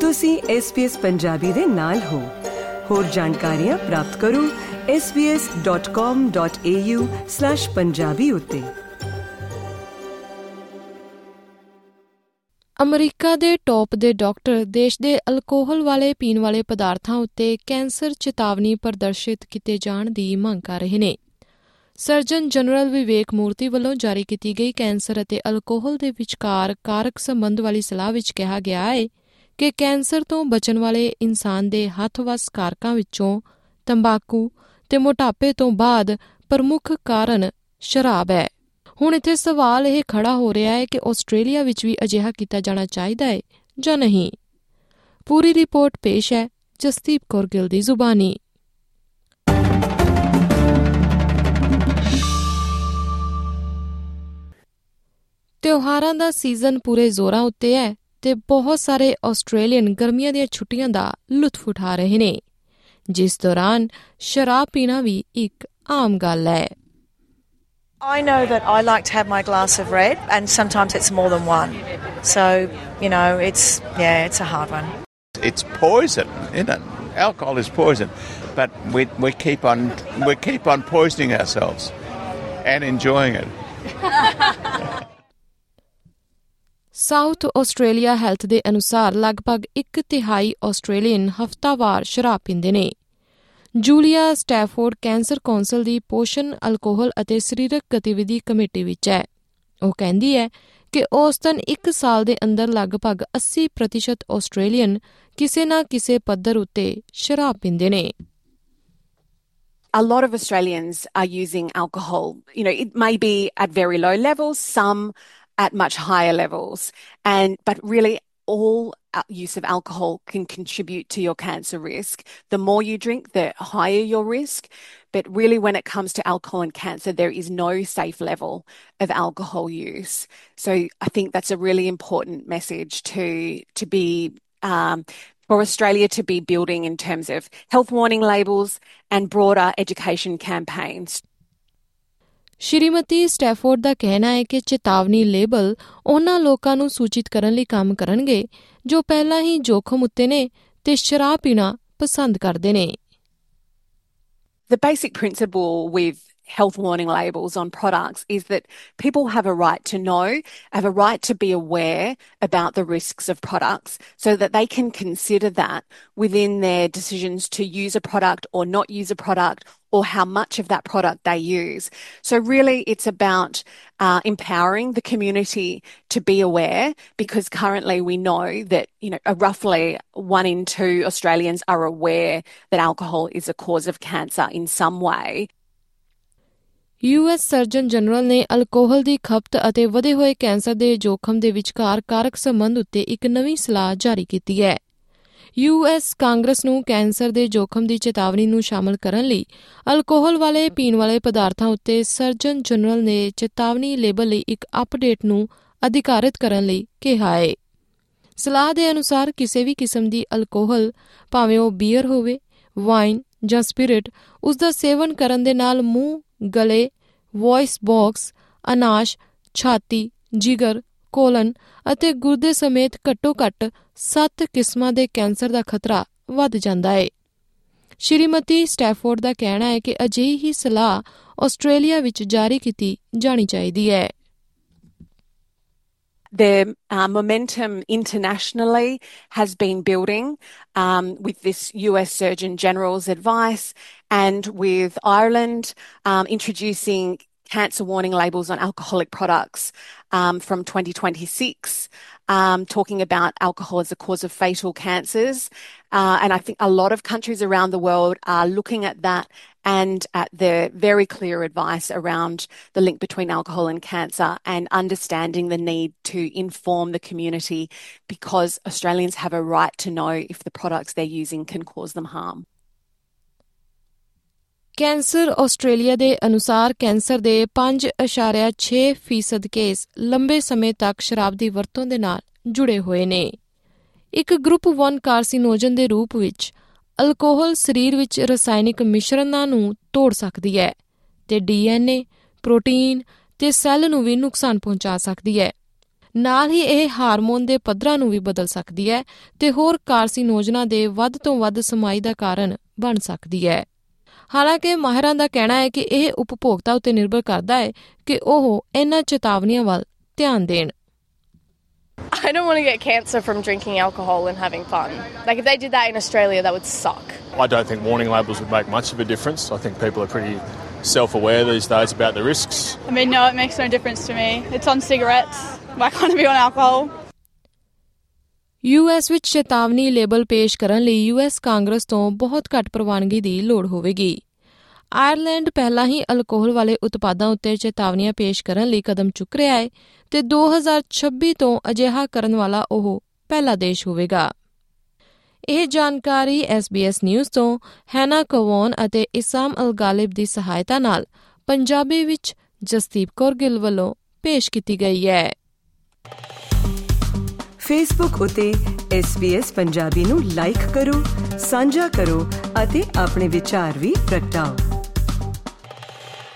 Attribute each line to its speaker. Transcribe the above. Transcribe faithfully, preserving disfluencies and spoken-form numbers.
Speaker 1: ਤੁਸੀਂ S B S Punjabi ਦੇ ਨਾਲ ਹੋ। ਹੋਰ ਜਾਣਕਾਰੀਆਂ ਪ੍ਰਾਪਤ ਕਰੋ S B S dot com dot A U slash Punjabi ਉੱਤੇ।
Speaker 2: ਅਮਰੀਕਾ ਦੇ ਟੌਪ ਦੇ ਡਾਕਟਰ ਦੇਸ਼ ਦੇ ਅਲਕੋਹਲ ਵਾਲੇ ਪੀਣ ਵਾਲੇ ਪਦਾਰਥਾਂ ਉੱਤੇ ਕੈਂਸਰ ਚੇਤਾਵਨੀ ਪ੍ਰਦਰਸ਼ਿਤ ਕੀਤੇ ਜਾਣ ਦੀ ਮੰਗ ਕਰ ਰਹੇ ਨੇ। ਸਰਜਨ ਜਨਰਲ ਵਿਵੇਕ ਮੂਰਤੀ ਵੱਲੋਂ ਜਾਰੀ ਕੀਤੀ ਗਈ ਕੈਂਸਰ ਅਤੇ ਅਲਕੋਹਲ ਦੇ ਵਿਚਕਾਰ ਕਾਰਕ ਸੰਬੰਧ ਵਾਲੀ ਸਲਾਹ ਵਿੱਚ ਕਿਹਾ ਗਿਆ ਹੈ ਕਿ ਕੈਂਸਰ ਤੋਂ ਬਚਣ ਵਾਲੇ ਇਨਸਾਨ ਦੇ ਹੱਥ ਵੱਸ ਕਾਰਕਾਂ ਵਿੱਚੋਂ ਤੰਬਾਕੂ ਤੇ ਮੋਟਾਪੇ ਤੋਂ ਬਾਅਦ ਪ੍ਰਮੁੱਖ ਕਾਰਨ ਸ਼ਰਾਬ ਹੈ। ਹੁਣ ਇੱਥੇ ਸਵਾਲ ਇਹ ਖੜਾ ਹੋ ਰਿਹਾ ਹੈ ਕਿ ਆਸਟ੍ਰੇਲੀਆ ਵਿੱਚ ਵੀ ਅਜਿਹਾ ਕੀਤਾ ਜਾਣਾ ਚਾਹੀਦਾ ਹੈ ਜਾਂ ਨਹੀਂ। ਪੂਰੀ ਰਿਪੋਰਟ ਪੇਸ਼ ਹੈ ਜਸਦੀਪ ਕੌਰ ਗਿੱਲ ਦੀ ਜ਼ੁਬਾਨੀ। ਤਿਉਹਾਰਾਂ ਦਾ ਸੀਜ਼ਨ ਪੂਰੇ ਜ਼ੋਰਾਂ ਉੱਤੇ ਹੈ ਤੇ ਬਹੁਤ ਸਾਰੇ ਆਸਟ੍ਰੇਲੀਅਨ ਗਰਮੀਆਂ ਦੀਆਂ ਛੁੱਟੀਆਂ ਦਾ ਲੁਤਫ ਉਠਾ ਰਹੇ ਨੇ, ਜਿਸ ਦੌਰਾਨ ਸ਼ਰਾਬ ਪੀਣਾ ਵੀ ਇੱਕ ਆਮ ਗੱਲ ਹੈ।
Speaker 3: I know that I like to have my glass of red, and sometimes it's more than one. So, you know, it's, yeah, it's a hard one.
Speaker 4: It's poison, isn't it? Alcohol is poison. But we we keep on we keep on poisoning ourselves and enjoying it.
Speaker 2: South Australia health ਦੇ ਅਨੁਸਾਰ ਲਗਭਗ ਇੱਕ ਤਿਹਾਈ Australian ਹਫ਼ਤਾਵਾਰ ਸ਼ਰਾਬ ਪੀਂਦੇ ਨੇ। Julia Stafford cancer council ਦੀ ਪੋਸ਼ਣ, ਅਲਕੋਹਲ ਅਤੇ ਸਰੀਰਕ ਗਤੀਵਿਧੀ ਕਮੇਟੀ ਵਿੱਚ ਹੈ। ਉਹ ਕਹਿੰਦੀ ਹੈ ਕਿ ਔਸਤਨ ਇੱਕ ਸਾਲ ਦੇ ਅੰਦਰ ਲਗਭਗ ਅੱਸੀ ਪ੍ਰਤੀਸ਼ਤ ਆਸਟ੍ਰੇਲੀਅਨ ਕਿਸੇ ਨਾ ਕਿਸੇ ਪੱਧਰ ਉੱਤੇ ਸ਼ਰਾਬ ਪੀਂਦੇ ਨੇ।
Speaker 5: A lot of Australians are using alcohol. You know, it may be at very low levels, some at much higher levels, and but really all use of alcohol can contribute to your cancer risk. The more you drink, the higher your risk. But really, when it comes to alcohol and cancer, there is no safe level of alcohol use. So I think that's a really important message to to be um, for Australia to be building in terms of health warning labels and broader education campaigns.
Speaker 2: Shrimati ਸਟੈਫੋਰਡ ਦਾ ਕਹਿਣਾ ਹੈ ਕਿ ਚੇਤਾਵਨੀ label ਉਹਨਾਂ ਲੋਕਾਂ ਨੂੰ ਸੂਚਿਤ ਕਰਨ ਲਈ ਕੰਮ ਕਰਨਗੇ ਜੋ ਪਹਿਲਾਂ ਹੀ ਜੋਖਮ ਉੱਤੇ ਨੇ ਤੇ ਸ਼ਰਾਬ ਪੀਣਾ ਪਸੰਦ ਕਰਦੇ ਨੇ।
Speaker 5: The basic principle with health warning labels on products is that people have a right to know, have a right to be aware about the risks of products so that they can consider that within their decisions to use a product or not use a product or how much of that product they use. So really it's about uh, empowering the community to be aware, because currently we know that, you know, roughly one in two Australians are aware that alcohol is a cause of cancer in some way.
Speaker 2: U S surgeon general ਨੇ alcohol ਦੀ ਖਪਤ ਅਤੇ ਵਧੇ ਹੋਏ cancer ਦੇ ਜੋਖਮ ਦੇ ਵਿਚਕਾਰ ਕਾਰਕ ਸੰਬੰਧ ਉੱਤੇ ਇੱਕ ਨਵੀਂ ਸਲਾਹ ਜਾਰੀ ਕੀਤੀ ਹੈ। ਯੂ ਐਸ ਕਾਂਗਰਸ ਨੂੰ ਕੈਂਸਰ ਦੇ ਜੋਖਮ ਦੀ ਚੇਤਾਵਨੀ ਨੂੰ ਸ਼ਾਮਲ ਕਰਨ ਲਈ ਅਲਕੋਹਲ ਵਾਲੇ ਪੀਣ ਵਾਲੇ ਪਦਾਰਥਾਂ ਉੱਤੇ ਸਰਜਨ ਜਨਰਲ ਨੇ ਚੇਤਾਵਨੀ ਲੇਬਲ ਲਈ ਇੱਕ ਅਪਡੇਟ ਨੂੰ ਅਧਿਕਾਰਤ ਕਰਨ ਲਈ ਕਿਹਾ ਹੈ। ਸਲਾਹ ਦੇ ਅਨੁਸਾਰ ਕਿਸੇ ਵੀ ਕਿਸਮ ਦੀ ਅਲਕੋਹਲ, ਭਾਵੇਂ ਉਹ ਬੀਅਰ ਹੋਵੇ, ਵਾਈਨ ਜਾਂ ਸਪਿਰਿਟ, ਉਸ ਦਾ ਸੇਵਨ ਕਰਨ ਦੇ ਨਾਲ ਮੂੰਹ, ਗਲੇ, ਵੌਇਸ ਬਾਕਸ, ਅਨਾਸ਼, ਛਾਤੀ, ਜਿਗਰ, ਕੋਲਨ ਅਤੇ ਗੁਰਦੇ ਸਮੇਤ ਘੱਟੋ ਘੱਟ ਸੱਤ ਕਿਸਮਾਂ ਦੇ ਕੈਂਸਰ ਦਾ ਖਤਰਾ ਵੱਧ ਜਾਂਦਾ ਹੈ। ਸ਼੍ਰੀਮਤੀ ਸਟੈਫੋਰਡ ਦਾ ਕਹਿਣਾ ਹੈ ਕਿ ਅਜਿਹੀ ਹੀ ਸਲਾਹ ਆਸਟ੍ਰੇਲੀਆ ਵਿੱਚ ਜਾਰੀ ਕੀਤੀ ਜਾਣੀ ਚਾਹੀਦੀ ਹੈ।
Speaker 5: The uh, momentum internationally has been building um, with this U S Surgeon General's advice, and with Ireland um, introducing cancer warning labels on alcoholic products um, from twenty twenty-six, um, talking about alcohol as a cause of fatal cancers. Uh, and I think a lot of countries around the world are looking at that and at the very clear advice around the link between alcohol and cancer, and understanding the need to inform the community, because Australians have a right to know if the products they're using can cause them harm.
Speaker 2: Cancer Australia ਦੇ ਅਨੁਸਾਰ cancer ਦੇ ਪੰਜ ਅਸ਼ਾਰਿਆ ਛੇ ਫੀਸਦ case ਲੰਬੇ ਸਮੇਂ ਤੱਕ ਸ਼ਰਾਬ ਦੀ ਵਰਤੋਂ ਦੇ ਨਾਲ ਜੁੜੇ ਹੋਏ ਨੇ। ਇੱਕ ਗਰੁੱਪ ਵਨ ਕਾਰਸੀਨੋਜਨ ਦੇ ਰੂਪ ਵਿੱਚ ਅਲਕੋਹਲ ਸਰੀਰ ਵਿੱਚ ਰਸਾਇਣਿਕ ਮਿਸ਼ਰਣਾਂ ਨੂੰ ਤੋੜ ਸਕਦੀ ਹੈ ਤੇ ਡੀ ਐਨ ਏ, ਪ੍ਰੋਟੀਨ ਤੇ ਸੈੱਲ ਨੂੰ ਵੀ ਨੁਕਸਾਨ ਪਹੁੰਚਾ ਸਕਦੀ ਹੈ। ਨਾਲ ਹੀ ਇਹ ਹਾਰਮੋਨ ਦੇ ਪੱਧਰਾਂ ਨੂੰ ਵੀ ਬਦਲ ਸਕਦੀ ਹੈ ਤੇ ਹੋਰ ਕਾਰਸੀਨੋਜਨਾਂ ਦੇ ਵੱਧ ਤੋਂ ਵੱਧ ਸਮਾਈ ਦਾ ਕਾਰਨ ਬਣ ਸਕਦੀ ਹੈ। ਹਾਲਾਂਕਿ ਮਾਹਿਰਾਂ ਦਾ ਕਹਿਣਾ ਹੈ ਕਿ ਇਹ ਉਪਭੋਗਤਾ ਉੱਤੇ ਨਿਰਭਰ ਕਰਦਾ ਹੈ ਕਿ ਉਹ ਇਹਨਾਂ ਚੇਤਾਵਨੀਆਂ ਵੱਲ ਧਿਆਨ ਦੇਣ।
Speaker 6: I don't want to get cancer from drinking alcohol and having fun. Like if they did that in Australia, that would suck.
Speaker 7: I don't think warning labels would make much of a difference. I think people are pretty self-aware these days about the risks.
Speaker 8: I mean, no, it makes no difference to me. It's on cigarettes. Why can't it be on alcohol?
Speaker 2: U S ਵਿੱਚ ਚੇਤਾਵਨੀ label ਪੇਸ਼ ਕਰਨ ਲਈ U S Congress ਤੋਂ ਬਹੁਤ ਘੱਟ ਪ੍ਰਵਾਨਗੀ ਦੀ ਲੋੜ ਹੋਵੇਗੀ। ਆਇਰਲੈਂਡ ਪਹਿਲਾਂ ਹੀ ਅਲਕੋਹਲ ਵਾਲੇ ਉਤਪਾਦਾਂ ਉੱਤੇ ਚੇਤਾਵਨੀਆਂ ਪੇਸ਼ ਕਰਨ ਲਈ ਕਦਮ ਚੁੱਕ ਰਿਹਾ ਹੈ ਤੇ ਦੋ ਹਜ਼ਾਰ ਛੱਬੀ ਤੋਂ ਅਜਿਹਾ ਕਰਨ ਵਾਲਾ ਉਹ ਪਹਿਲਾ ਦੇਸ਼ ਹੋਵੇਗਾ। ਇਹ ਜਾਣਕਾਰੀ ਐਸ ਬੀ ਐਸ ਨਿਊਜ਼ ਤੋਂ ਹੈਨਾ ਕਵੋਨ ਅਤੇ ਇਸਾਮ ਅਲ ਗਾਲਿਬ ਦੀ ਸਹਾਇਤਾ ਨਾਲ ਪੰਜਾਬੀ ਵਿੱਚ ਜਸਦੀਪ ਕੌਰ ਗਿੱਲ ਵੱਲੋਂ ਪੇਸ਼ ਕੀਤੀ ਗਈ ਹੈ।
Speaker 1: ਫੇਸਬੁੱਕ ਉਤੇ ਐਸ ਬੀ ਐਸ ਪੰਜਾਬੀ ਨੂੰ ਲਾਈਕ ਕਰੋ, ਸਾਂਝਾ ਕਰੋ ਅਤੇ ਆਪਣੇ ਵਿਚਾਰ ਵੀ ਪ੍ਰਗਟਾਓ।